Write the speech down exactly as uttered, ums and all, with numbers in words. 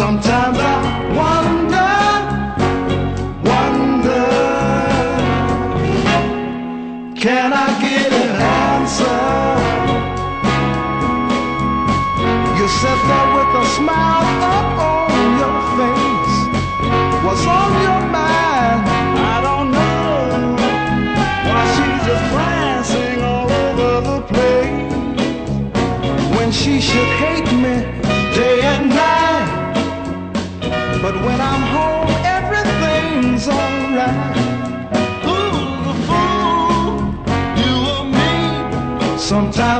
Sometimes I wonder, wonder, can I get an answer? You sit there with a smile up on your face. What's on your mind? I don't know. Why she's just prancing all over the place when she should hate me day and night. But when I'm home, everything's alright. Who's the fool? You or me? Sometimes